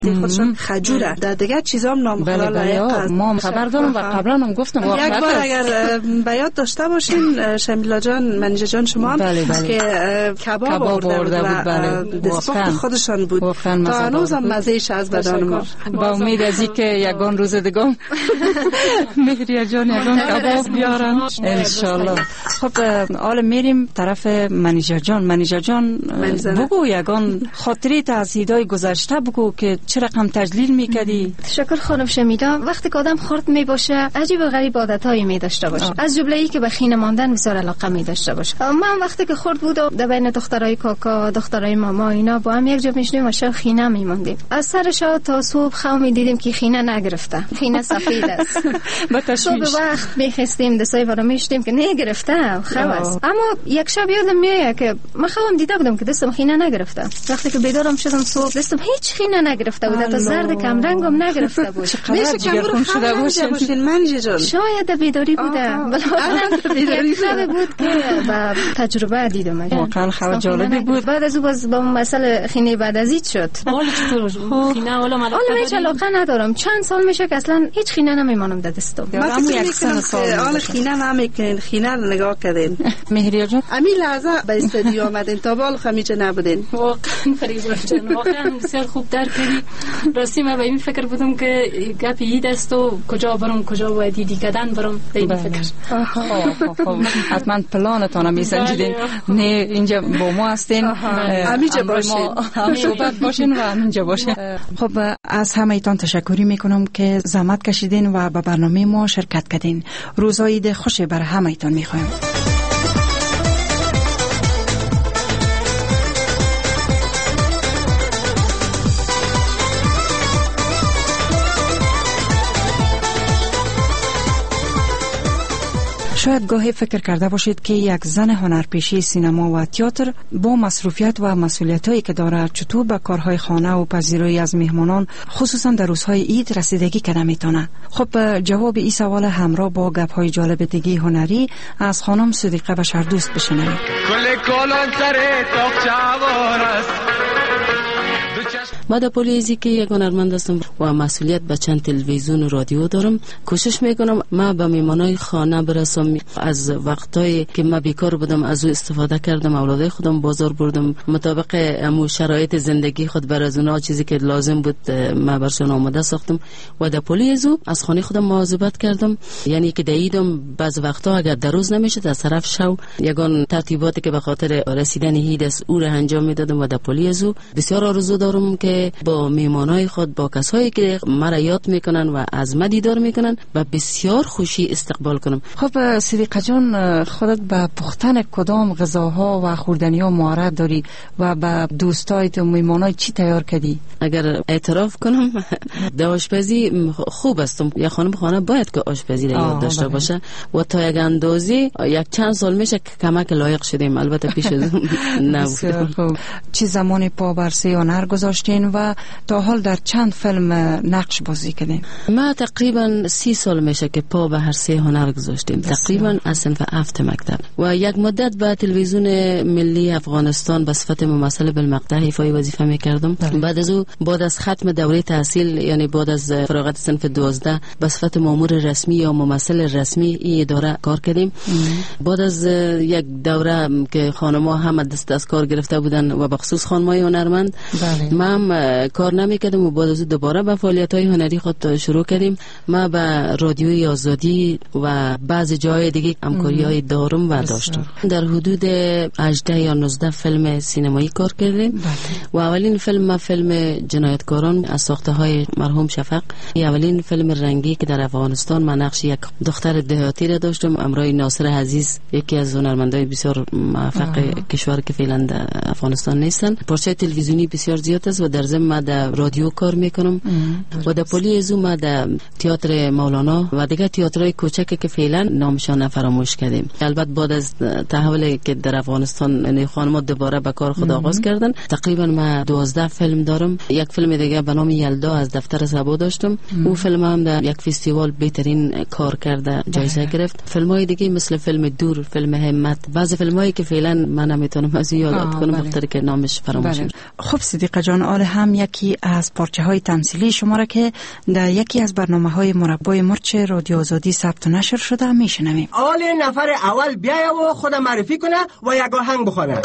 خودشون خجوره، در دیگه چیزا هم نامخدا لایق است. ما خبر دارم و قبلا هم گفتم یک بار اگر به یاد داشته باشین شمیلا جان، منیژه جان شما هم که کباب آورده بود و دستپخت خودشان بود تا هنوز هم مزهش از بدن ما. با امید از اینکه یگان روز دیگه مهریه جان یگان کباب بیارن ان شاء الله. خب حالا میریم طرف منیژه جان. منیژه جان بگو یگان خاطره از عیدای گذشته بگو که چه رقم تجلیل میکردی؟ تشکر خانم شمیلا. وقتی که آدم خرد میباشه عجیب و غریب عادتایی میداشته باشه، از جمله ای که به خینه ماندن بسیار علاقه میداشته باشه. من وقتی که خرد بودم در بین دخترای کاکا، دخترای ماما اینا با هم یک جا میشنیم و شب خینه میموندیم. از سر شب تا صبح خو میدیدیم که خینه نگرفته، خینه سفید است. با تشویش صبح وقت میخستیم دستای ورا میشتیم که نگرفته خو است. اما یک شب یادم میاد که من خوام دیده بودم که دستم خینه نگرفته. وقتی که بیدارم شدم صبح دستم هیچ خینه نگرفته بود، تا زرد کم رنگم نگرفته بود. میشه جگرخون شده باشین منیژه جان؟ شاید بیداری بوده، بیداری بود که با تجربه دیدم. واقعا خبر جالبی بود. بعد از اون باز با مسئله خینه بعد از این شد. حالا چطور خینه حالا هیچ علاقه ندارم. چند سال میشه که اصلا هیچ خینه نمیمانم در دستم. من فکر میکنم که حالا خینه نمیکنین، خینه رو نگاه کردین. مهریه جان امی لحظه به استودیو آمدین تا بال خمیجه نبودین. واقعا فریضه جان واقعا بسیار خوب درک کردی. راستی من به این فکر بودم که گپ عید است و کجا برم، کجا باید عیدی کردن برم، به این فکر. حتما پلانتون میسنجیدین. نه اینجا با ما هستین، همینجا باشین، هم صحبت باشین و همینجا باشین. خب از همه ایتان تشکری میکنم که زحمت کشیدین و به برنامه ما شرکت کردین. روزای عید خوشی برای همه ایتان میخوایم. شاید گاهی فکر کرده باشید که یک زن هنرپیشه سینما و تئاتر با مصروفیت و مسئولیتایی که داره چطور به کارهای خانه و پذیرایی از مهمانان خصوصا در روزهای عید رسیدگی کنه میتونه. خب جواب این سوال همراه با گپ‌های جالب دیگه هنری از خانم صدیقه بشردوست بشنوید. کل کلان سر تاقچه‌وار است. ما در پلیزی که یک هنرمند هستم و مسئولیت به چند تلویزیون و رادیو دارم، کوشش میکنم ما به میمانای خانه برسم. از وقتایی که ما بیکار بودم از او استفاده کردم، اولادای خودم بازار بردم، مطابق امو شرایط زندگی خود بر از اونا چیزی که لازم بود ما برشون آماده ساختم و در پلیزو از خانه خودم مواظبت کردم. یعنی که دیدم بعض وقتا اگر در روز نمیشه از طرف شو یگان ترتیباتی که به خاطر رسیدن عید است او را انجام میدادم و در پلیزو بسیار آرزو دارم که با میمانای خود، با کسایی که مرا یاد میکنن و از من دیدار میکنن و بسیار خوشی استقبال کنم. خب صدیقه جان، خودت به پختن کدام غذاها و خوردنی‌ها مهارت داری و به دوستایت و میمانای چی تیار کردی؟ اگر اعتراف کنم در آشپزی خوب هستم. یا خانم خانه باید که آشپزی را یاد داشته باشه و تا یک اندازی یک چند سال میشه که کمک لایق شدیم. البته پیش از اون نبود. چه زمانی پا بر سه هنر گذاشتین و تا حال در چند فیلم نقش بازی کردین؟ ما تقریبا 30 سال میشه که پا به هر سه هنر گذاشتیم، تقریبا از صنف 7 مکتب و یک مدت به تلویزیون ملی افغانستان به صفت ممثل بالمقطع ایفای وظیفه میکردم. بعد از او بعد از ختم دوره تحصیل، یعنی بعد از فراغت صنف 12 به صفت مامور رسمی یا ممثل رسمی این اداره کار کردیم. بعد از یک دوره که خانم‌ها هم دست کار گرفته بودن و به خصوص خانم‌های هنرمند، ما کار نمی‌کردم و بعد از دوباره به فعالیت‌های هنری خود شروع کردیم. ما به رادیوی آزادی و بعض جای دیگه همکاری‌های دارم و داشتم. در حدود 18 یا 19 فیلم سینمایی کار کردیم و اولین فیلم جنایتکاران از ساخته‌های مرحوم شفق، اولین فیلم رنگی که در افغانستان من نقش یک دختر دهاتی را داشتم همراه ناصر عزیز، یکی از هنرمندان بسیار موفق کشور که فعلا در افغانستان نیستن. پروژه تلویزیونی بسیار زیاد است و در ضمن ما در رادیو کار میکنم و در پلیزو ما در تئاتر مولانا و دیگه تئاترهای کوچکی که فعلا نامشان فراموش کردیم. البته بعد از تحولی که در افغانستان خانم‌ها دوباره به کار خود آغاز کردن، تقریبا ما 12 فیلم دارم. یک فیلم دیگه به نام یلدا از دفتر سبا داشتم. اون فیلم هم در یک فستیوال بهترین کار کرده جایزه گرفت. فیلم‌های دیگه مثل فیلم دور، فیلم همت، بعضی فیلم‌هایی که فعلا من نمیتونم از یاد کنم بخاطر که نامش فراموش شد. خب صدیقه جان، آل هم یکی از پارچه های تمثیلی شما را که در یکی از برنامه های مربای مرچ رادیو آزادی ثبت و نشر شده میشنویم. آل نفر اول بیایه و خود معرفی کنه و یک آهنگ بخونه.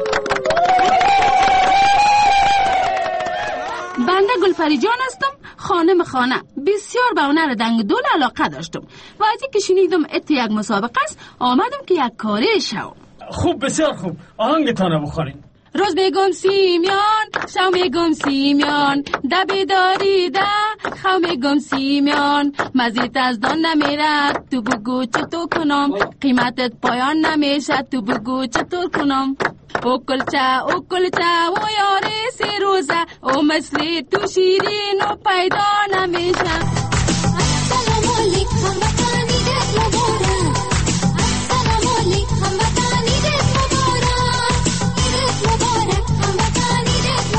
بنده گلپری جان هستم، خانم خانه. بسیار به هنر دنگ دول علاقه داشتم و از اینکه شنیدم ات یک مسابقه است آمدم که یک کاری شو. خوب، بسیار خوب. آهنگتان بخورین. روز میگم سیمیان، شو میگم سیمیان، دبی داری ده، خو میگم سیمیان، مزید از دان نمیرد، تو بگو چطور کنم، قیمتت پایان نمیشه، تو بگو چطور کنم. او کلچه و یاری سی روزه، او مثلی تو شیرین و پیدا نمیشه. السلام علیکم وطنی دت مبارک، السلام علیکم وطنی دت مبارک، ایدت مبارک هموطنی دت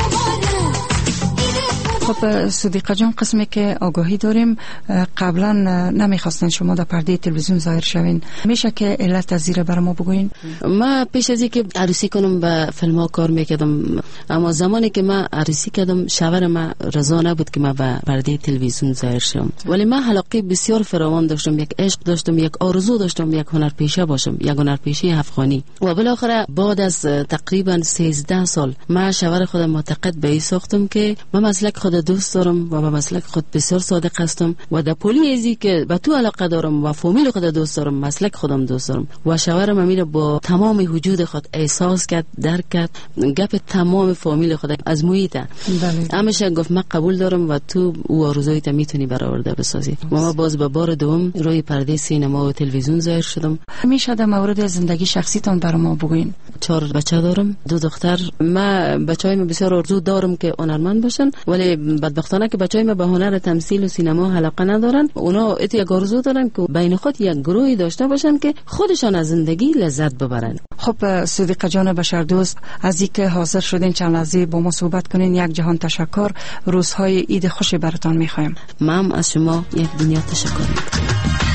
مبارک. خب صدیقه جان، قسمی که آگاهی داریم قبلا نمیخواستن شما در پرده تلویزیون ظاهر شوین، میشه که علت از زیر بر ما بگوین؟ ما پیش از اینکه عروسی کنم به فیلم ها کار میکردم، اما زمانی که ما عروسی کردم شوهر ما رضا نبود که ما به پرده تلویزیون ظاهر شم، ولی من علاقه بسیار فراوان داشتم، یک عشق داشتم، یک آرزو داشتم یک هنرپیشه باشم، یک هنرپیشه افغانی. و بالاخره بعد از تقریبا 13 سال ما شوهر خودم معتقد به این ساختم که من مسلک خود دوست دارم و به مسلک خود بسیار صادق هستم و در پولی ازی که به تو علاقه دارم و فامیل خود دوست دارم، مسلک خودم دوست دارم. و شوهرم امیر با تمام وجود خود احساس کرد، درک کرد، گپ تمام فامیل خود از محیط همیشه گفت من قبول دارم و تو او آرزویت میتونی برآورده بسازی. و ما باز به بار دوم روی پرده سینما و تلویزیون ظاهر شدم. میشه در مورد زندگی شخصیتون برای ما بگوین؟ 4 بچه دارم، 2 دختر. من بچه‌هایم بسیار آرزو دارم که هنرمند باشن، ولی بدبختانه که بچه‌هایم به هنر تمثیل و سینما علاقه ندارن. اونا یک آرزو دارن که بین خود یک گروهی داشته باشن که خودشان از زندگی لذت ببرن. خب صدیقه جان بشردوست، از اینکه حاضر شدین چند لحظه با ما صحبت کنین، یک جهان تشکر. روزهای عید خوشی براتون میخوایم. من از شما یک دنیا تشکر میکنم.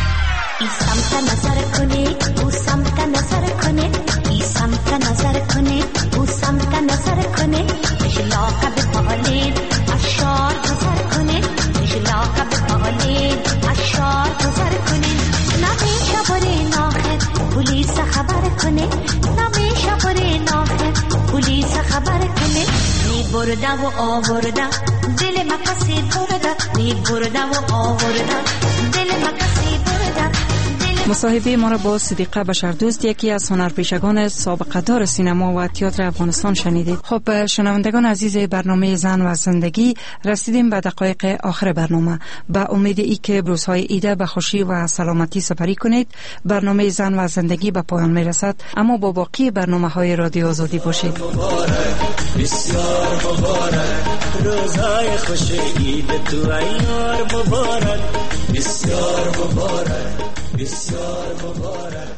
ای سمت نظر کنی، او سمت نظر کنی، ای سمت نظر کنی، او سمت نظر کنی، اشلاق بپالید اشار گذر کنی، اشلاق بپالید اشار گذر کنی. نمیشه بری ناخت پولیس خبر کنی، نمیشه بری ناخت پولیس خبر کنی. نی برده و آورده دل مکسی برده، نی برده و آورده دل مکسی برده. مصاحبه ما را با صدیقه بشردوست، یکی از هنرپیشگان سابقه دار سینما و تئاتر افغانستان شنیدید. خب شنوندگان عزیز برنامه زن و زندگی، رسیدیم به دقایق آخر برنامه. به امید ای که روزهای عید به خوشی و سلامتی سپری کنید. برنامه زن و زندگی به پایان میرسد، اما با باقی برنامه‌های رادیو آزادی باشید. بسیار مبارک روزهای خوش عید تو ایار مبارک، بسیار مبارک، بسیار مبارک.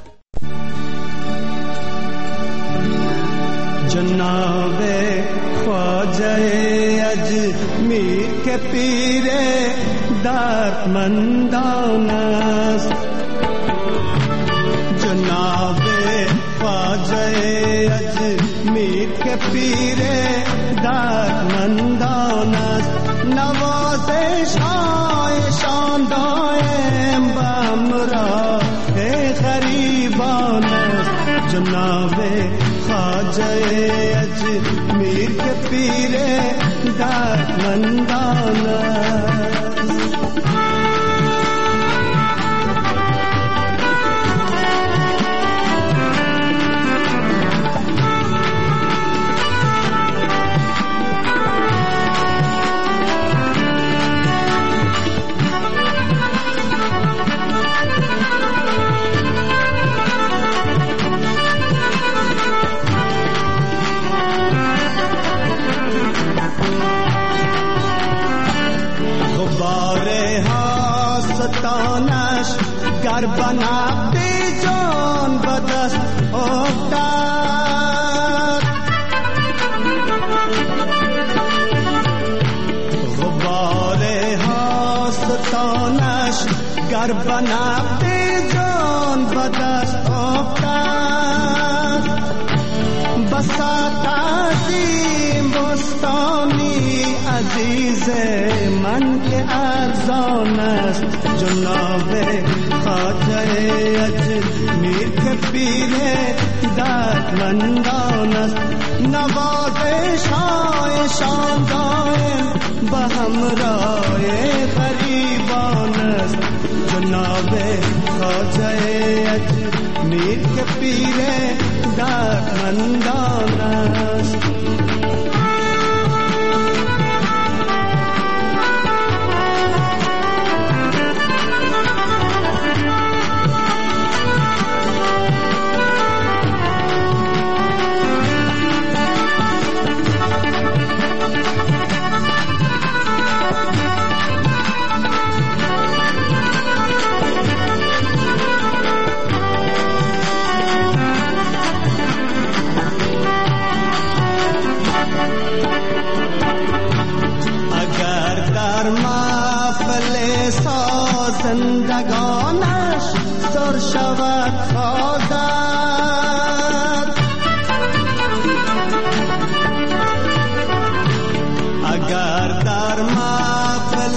جناب خواجه اجمیر کے پیر دردمندان است، جناب خواجه اجمیر کے پیر دردمندان است. نوازش هایشان دائم بامراه غریبان است. جناب خواجه اجمیر کے پیر دردمندان است. گر بنا بی جان بدست افتاد، غبار هاستانش گر بنا بی جان بدست افتاد. بساط عظیم بستانی عزیز من که ارزان است جناب خواجه اجمیر که پیر دردمندان است نوازش هایشان دائم به همراه غریبان است جناب خواجه اجمیر که پیر دردمندان است زندگانش سر شود خواهد اگر در محفل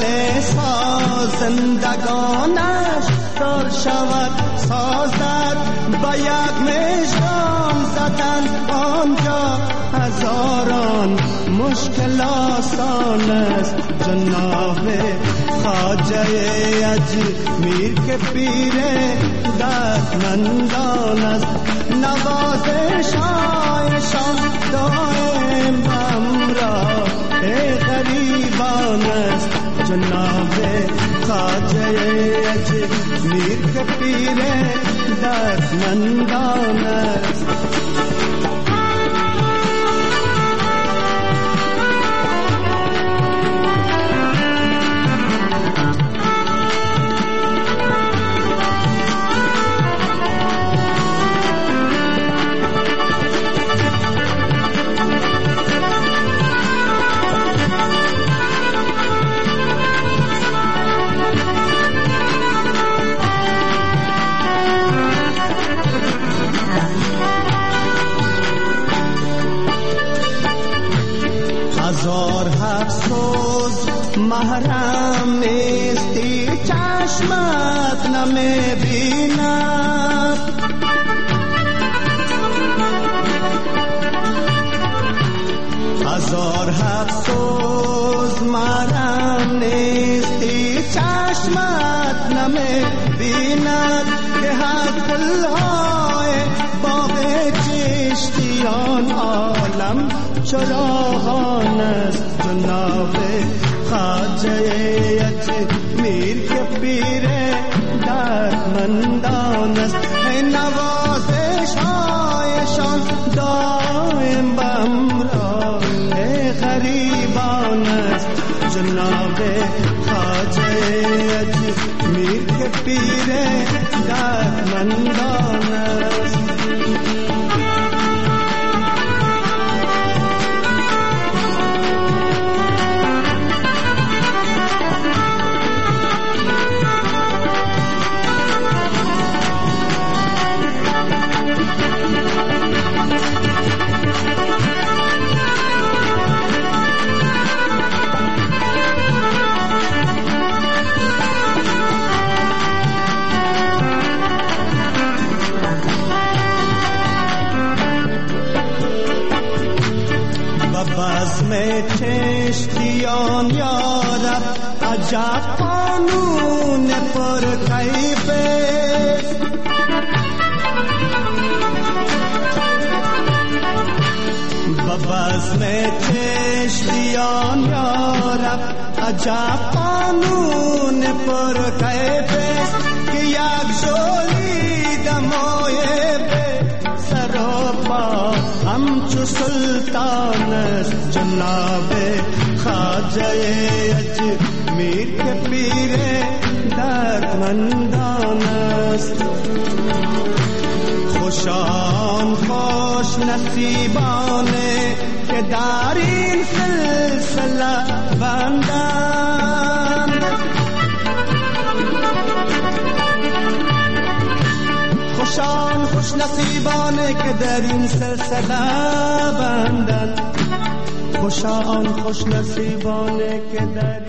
زندگانش سر شود سازد با یک مژگان زدن آنجا هزاران مشکل آسان است جناب خواجه اجمیر که پیر دردمندان است نوازش هایشان دائم همراه غریبان است جناب خواجه اجمیر که پیر دردمندان است محرم نیستی چشمت نمیبیند هزار افسوس محرم نیستی چشمت نمیبیند که هر گلهای باغ چشتیان عالم چراغان است جناب خواجه اجمیر که پیر دردمندان است نوازش هایشان دائم به همراه غریبان است جناب خواجه اجمیر که پیر دردمندان است چشتیان یارب عجب قانون پر کیفه ببزم چشتیان یارب عجب قانون پر کیفه که یک جولی دمای به سر و پا همچو سلطان است جناب خواجه اجمیر که پیر دردمندان است خوشان خوش نصیبانه که در این سلسله بندند خوشان خوش نصیبانه نصیبانه که در این سلسله بندن، خوشا آن خوش نصیبانه که در